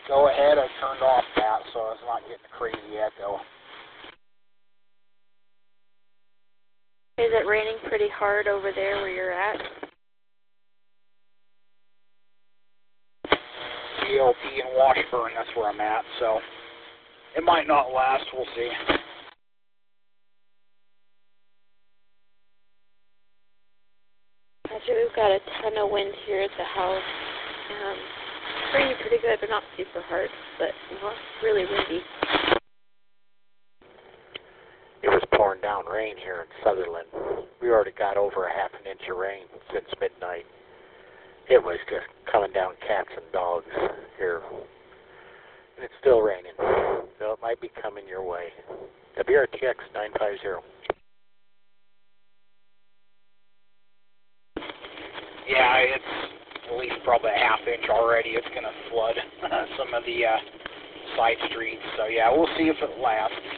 Go ahead, I turned off that so it's not getting a crazy echo. Is it raining pretty hard over there where you're at? GLP in Washburn, that's where I'm at, so it might not last, we'll see. Actually, we've got a ton of wind here at the house. Raining pretty good, but not super hard, but not really windy. It was pouring down rain here in Sutherland. We already got over a half an inch of rain since midnight. It was just coming down cats and dogs here. And it's still raining, so it might be coming your way. WRTX 950. Yeah, it's at least probably a half inch already. It's going to flood some of the side streets. So yeah, we'll see if it lasts.